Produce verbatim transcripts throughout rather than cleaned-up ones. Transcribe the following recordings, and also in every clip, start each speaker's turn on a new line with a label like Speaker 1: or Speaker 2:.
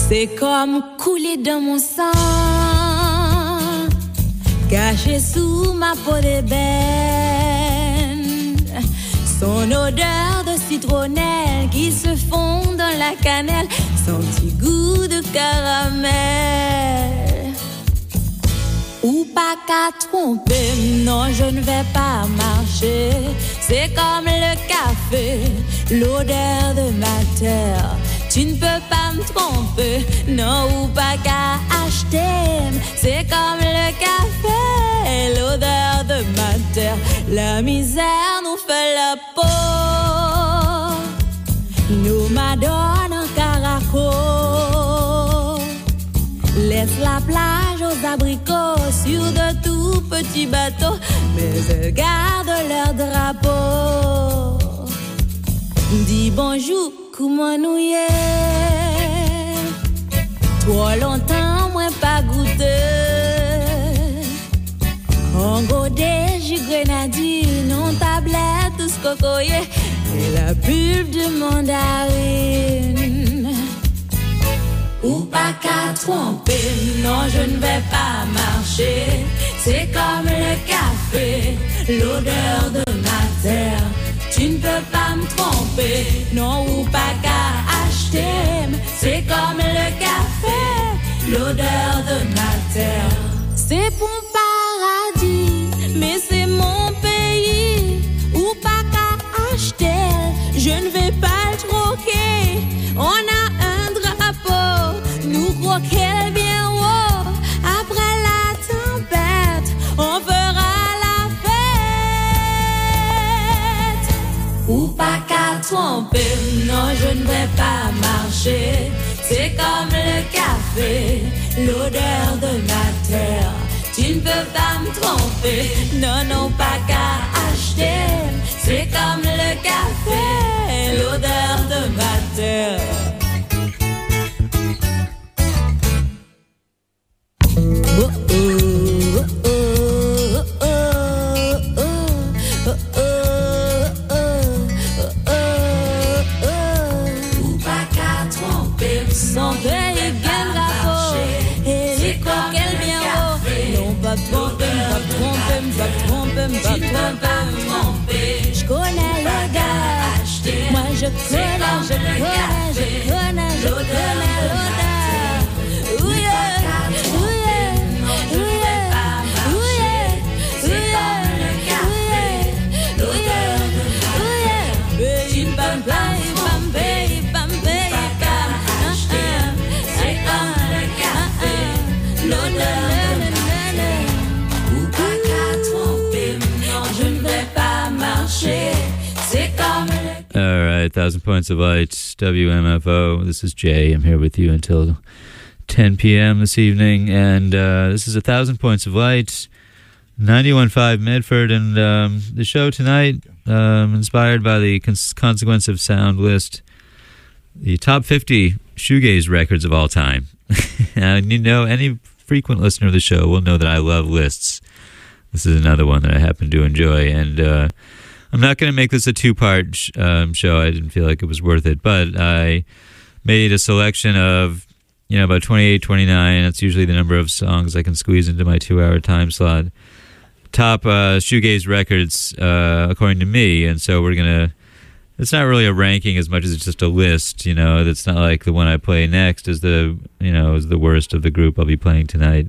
Speaker 1: C'est comme couler dans mon sang, caché sous ma peau d'ébène. Son odeur de citronnelle qui se fond dans la cannelle, son petit goût de caramel. Ou pas qu'à tromper, non je ne vais pas marcher. C'est comme le café, l'odeur de ma terre. Tu ne peux pas me tromper, non ou pas qu'à acheter. C'est comme le café, l'odeur de ma terre. La misère nous fait la peau, nous madonne en caraco. Laisse la plage aux abricots sur de tout petits bateaux, mais elles gardent leur drapeau. Dis bonjour, comment nous y est? Trop longtemps, moi pas goûté. En godet, jus grenadine, non tablette, tout ce cocoyer, et la pulpe de mandarine. Ou pas qu'à tromper, non je ne vais pas marcher. C'est comme le café, l'odeur de ma terre. Tu ne peux pas me tromper, non ou pas qu'à acheter. C'est comme le café, l'odeur de ma terre. C'est mon paradis, mais c'est mon pays. Ou pas qu'à acheter, je ne vais pas le troquer. On a un drapeau, nous croquer bien haut. Après la tempête, on fera la fête. Ou pas qu'à tromper, non je ne vais pas marcher. C'est comme le café, l'odeur de ma terre. Tu ne peux pas me tromper, non non pas qu'à acheter. C'est comme le café, l'odeur de ma terre. Son pays gagne la peau, et les coquelles bien haut. Non, pas tromper, pas tromper, pas tromper, pas tromper. Je connais le gars, moi je connais, je connais, je connais, je connais l'odeur. Ouye, ouye, ouye, ouye, ouye, ouye, ouye. Bim bam bam bam bam bam.
Speaker 2: All right, Thousand Points of Light, W M F O. This is Jay. I'm here with you until ten p.m. this evening, and uh, this is A Thousand Points of Light, ninety-one point five Medford, and um, the show tonight, um, inspired by the Cons- Consequence of Sound list, the top fifty shoegaze records of all time. And you know, any frequent listener of the show will know that I love lists. This is another one that I happen to enjoy, and uh, I'm not going to make this a two-part sh- um, show. I didn't feel like it was worth it, but I made a selection of, you know, about twenty-eight, twenty-nine. That's usually the number of songs I can squeeze into my two-hour time slot. Top uh, shoegaze records, uh, according to me, and so we're going to, it's not really a ranking as much as it's just a list, you know. It's not like the one I play next is the, you know, is the worst of the group I'll be playing tonight.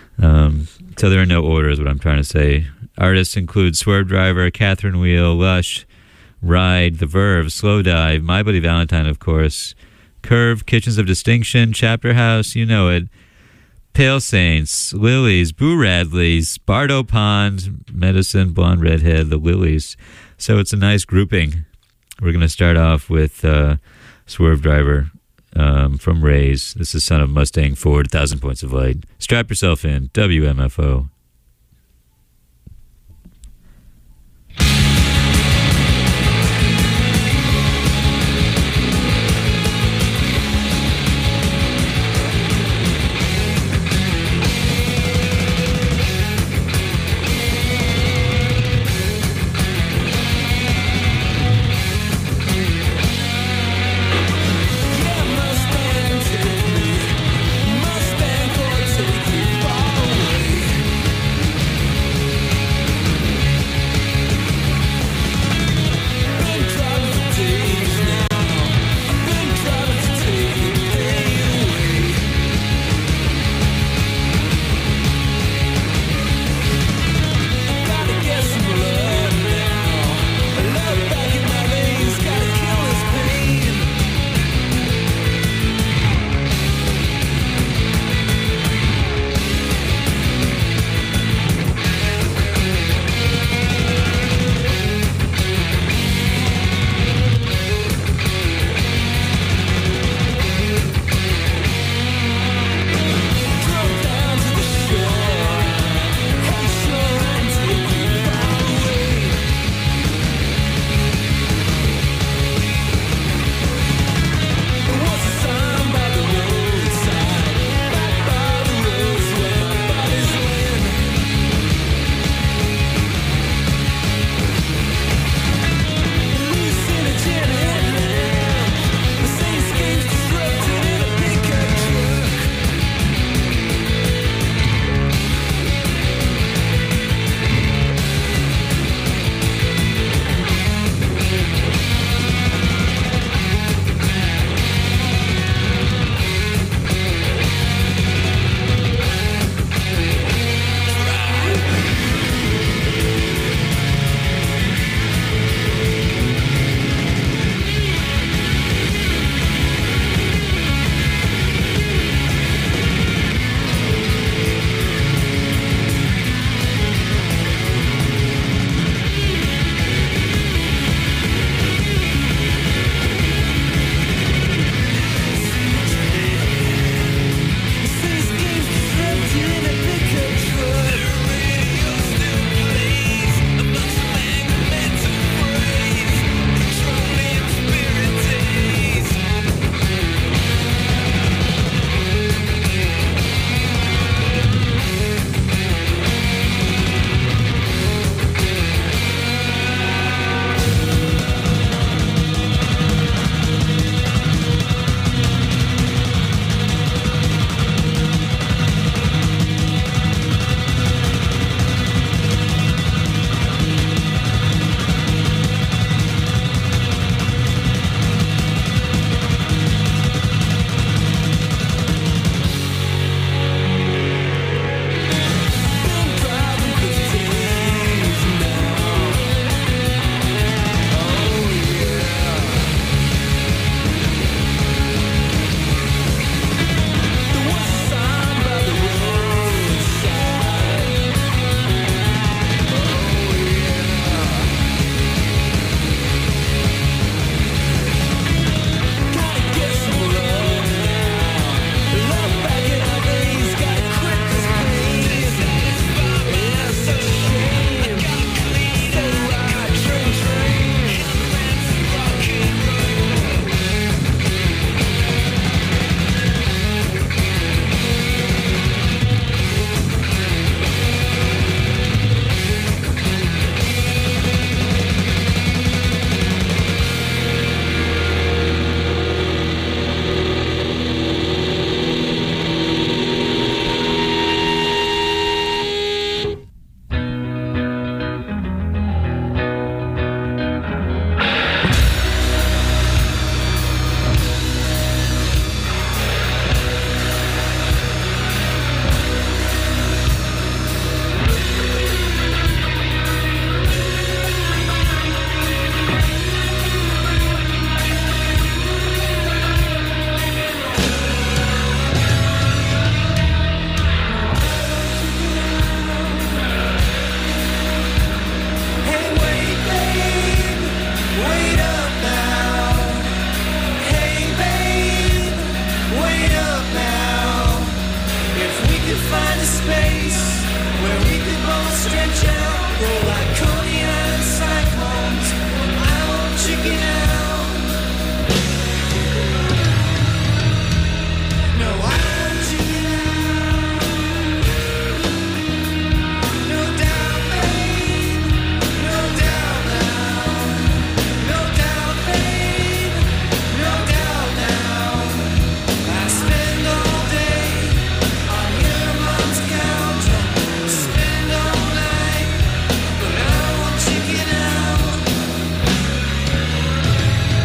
Speaker 2: Um, so there are no orders, what I'm trying to say. Artists include Swerve Driver, Catherine Wheel, Lush, Ride, The Verve, Slow Dive, My Bloody Valentine, of course, Curve, Kitchens of Distinction, Chapter House, you know it, Pale Saints, Lilies, Boo Radleys, Bardo Pond, Medicine, Blonde Redhead, The Lilies. So it's a nice grouping. We're going to start off with uh, Swerve Driver um, from Rays. This is Son of Mustang Ford, Thousand Points of Light. Strap yourself in, W M F O.
Speaker 3: Yeah, Mustang, take me
Speaker 1: up now. If we could find a space where we could both stretch out, roll like Coney Island cyclones, I won't chicken out. No, I won't chicken out. No doubt, babe. No doubt now. No doubt, babe. No doubt now. I spend all day on your mom's couch. Spend all night, but I won't chicken out.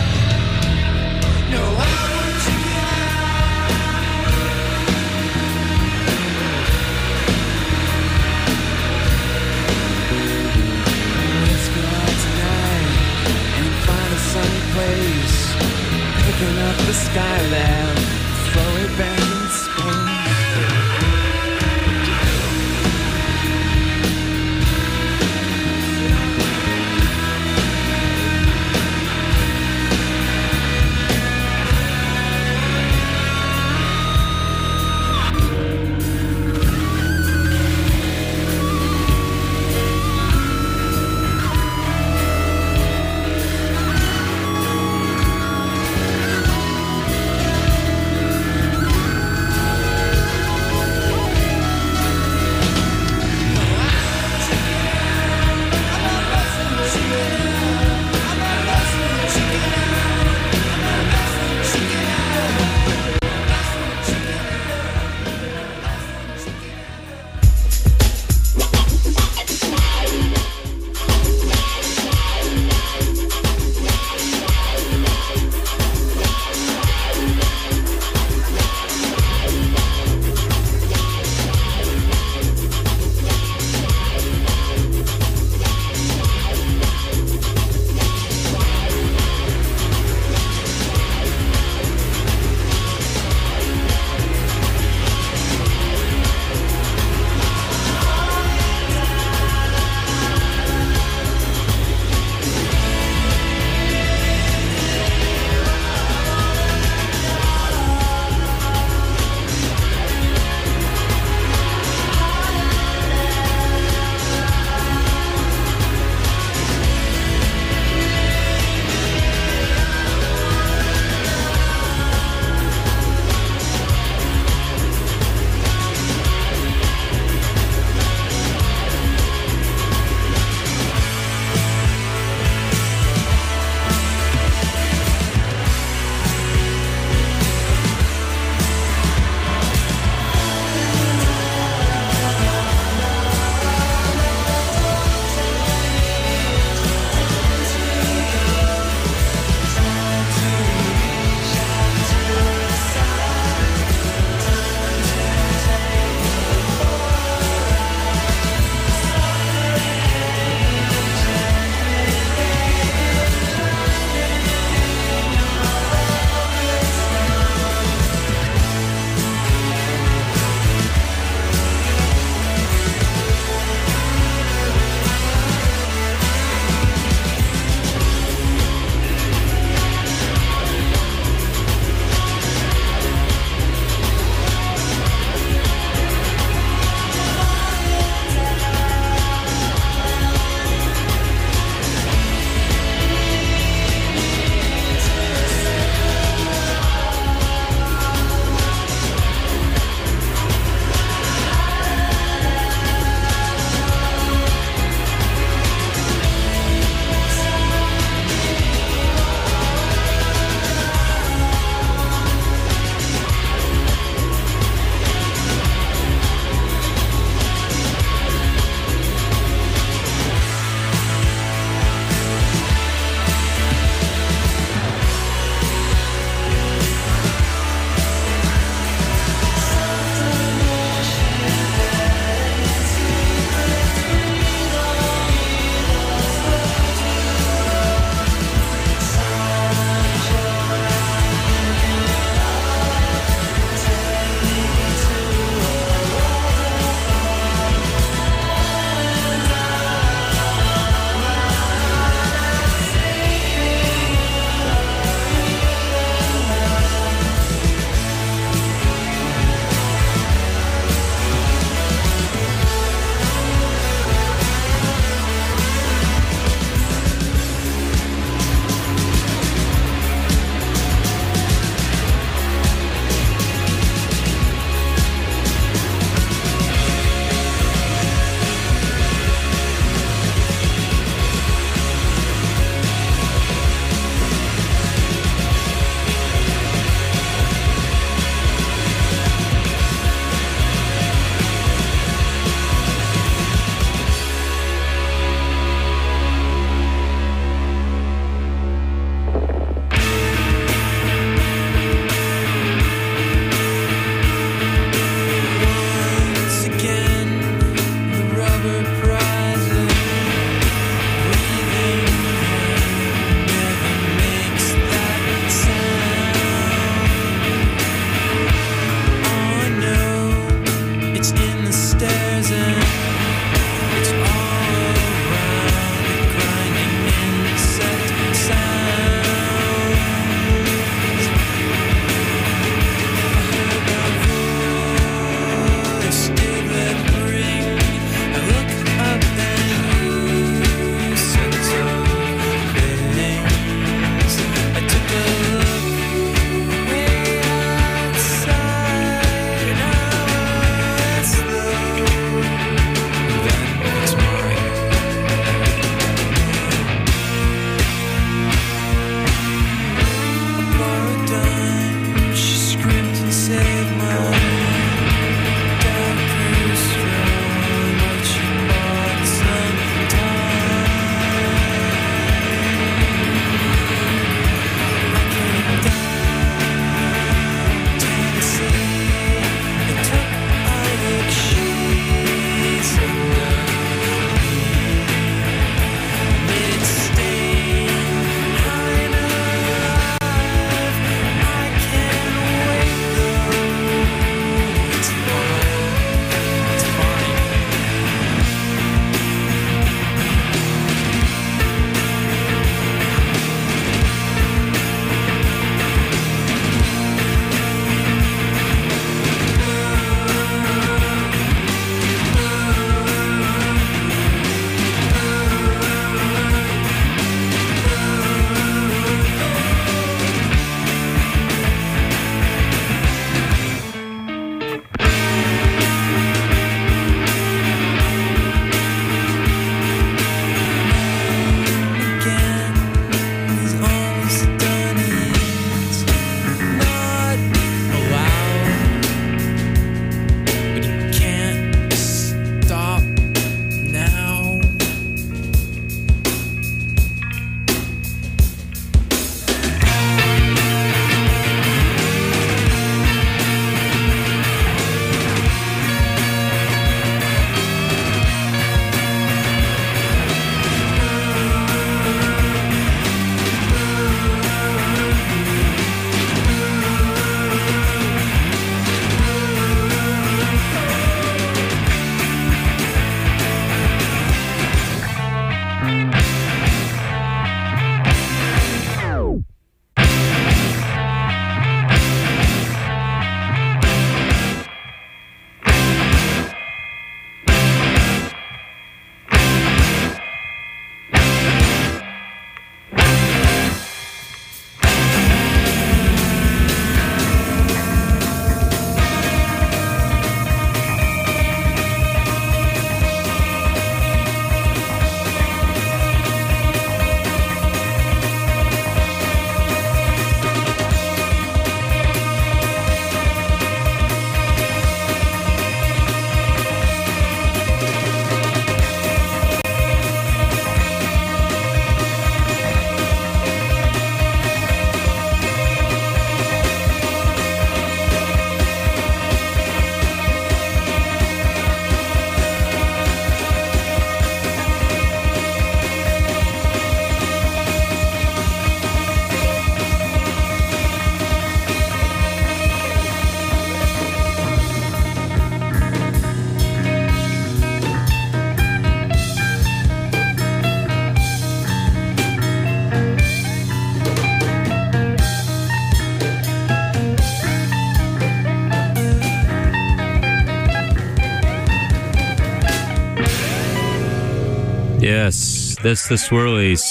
Speaker 2: Yes, that's the Swirlies.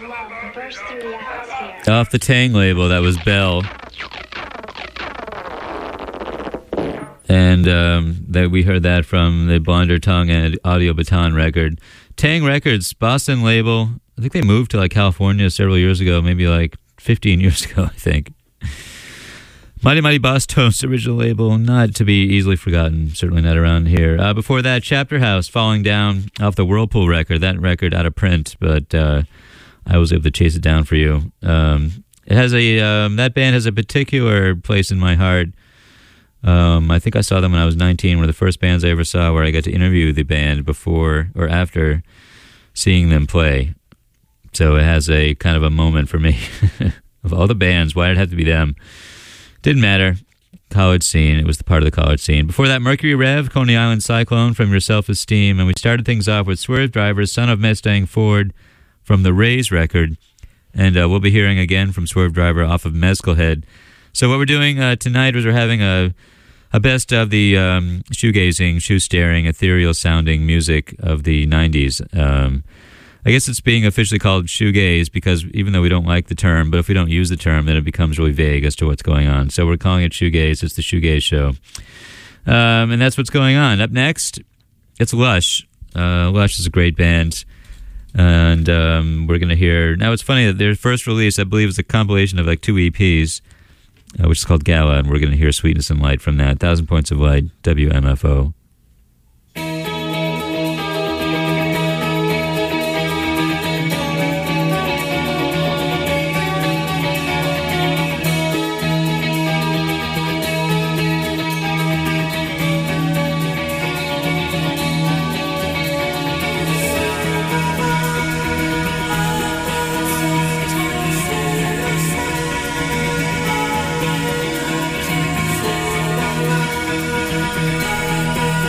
Speaker 2: Off the Tang label, that was Bell. And um, that we heard that from the Blonder Tongue and Audio Baton record. Tang Records, Boston label. I think they moved to like California several years ago, maybe like fifteen years ago, I think. Mighty Mighty Boss Tones, original label, not to be easily forgotten, certainly not around here. Uh, before that, Chapter House, Falling Down, off the Whirlpool record. That record out of print, but uh, I was able to chase it down for you. Um, it has a um, that band has a particular place in my heart. Um, I think I saw them when I was nineteen, one of the first bands I ever saw where I got to interview the band before or after seeing them play. So it has a kind of a moment for me. Of all the bands, why did it have to be them? Didn't matter. College scene. It was the part of the college scene. Before that, Mercury Rev, Coney Island Cyclone from Your Self-Esteem. And we started things off with Swerve Driver, Son of Mustang Ford from the Rays record. And uh, we'll be hearing again from Swerve Driver off of Mezcal Head. So what we're doing uh, tonight was we're having a, a best of the um, shoegazing, shoe-staring, ethereal-sounding music of the nineties. Um I guess it's being officially called shoegaze because even though we don't like the term, but if we don't use the term, then it becomes really vague as to what's going on. So we're calling it shoegaze. It's the Shoegaze Show. Um, and that's what's going on. Up next, it's Lush. Uh, Lush is a great band. And um, we're going to hear... Now, it's funny that their first release, I believe, is a compilation of like two E Ps, uh, which is called Gala, and we're going to hear Sweetness and Light from that. Thousand Points of Light, W M F O.
Speaker 1: Thank you.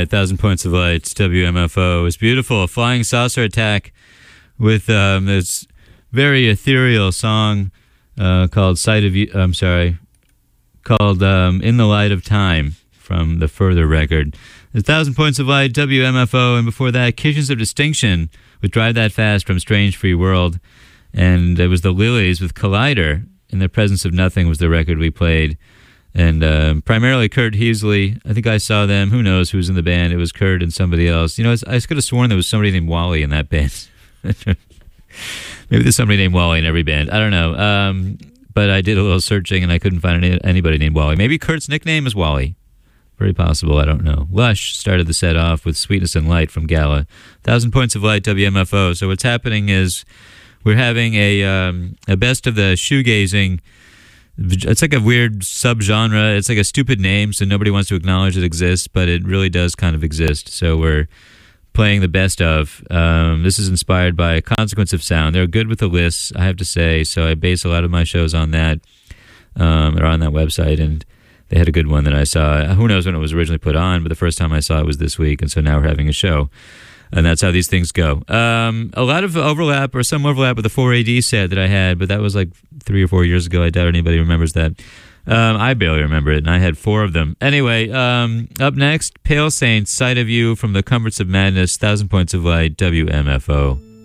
Speaker 2: right, Thousand Points of Light, W M F O. It was beautiful. A flying saucer attack with um, this very ethereal song uh, called Sight of You. I'm sorry, called um, In the Light of Time from the Further record. A Thousand Points of Light, W M F O, and before that, Kitchens of Distinction with Drive That Fast from Strange Free World. And it was the Lilies with Collider. In the Presence of Nothing was the record we played. And um, primarily Kurt Heasley. I think I saw them. Who knows who was in the band? It was Kurt and somebody else. You know, I could have sworn there was somebody named Wally in that band. Maybe there's somebody named Wally in every band. I don't know. Um, but I did a little searching and I couldn't find any, anybody named Wally. Maybe Kurt's nickname is Wally. Very possible. I don't know. Lush started the set off with Sweetness and Light from Gala. Thousand Points of Light, W M F O. So what's happening is we're having a um, a best of the shoegazing. It's like a weird subgenre. It's like a stupid name, so nobody wants to acknowledge it exists, but it really does kind of exist. So we're playing the best of. Um, this is inspired by Consequence of Sound. They're good with the lists, I have to say, so I base a lot of my shows on that. Um, they're on that website, and they had a good one that I saw. Who knows when it was originally put on, but the first time I saw it was this week, and so now we're having a show. And that's how these things go. Um, a lot of overlap, or some overlap with the four A D set that I had, but that was like three or four years ago. I doubt anybody remembers that. Um, I barely remember it, and I had four of them. Anyway, um, up next, Pale Saints, Sight of You from the Comforts of Madness, Thousand Points of Light, W M F O.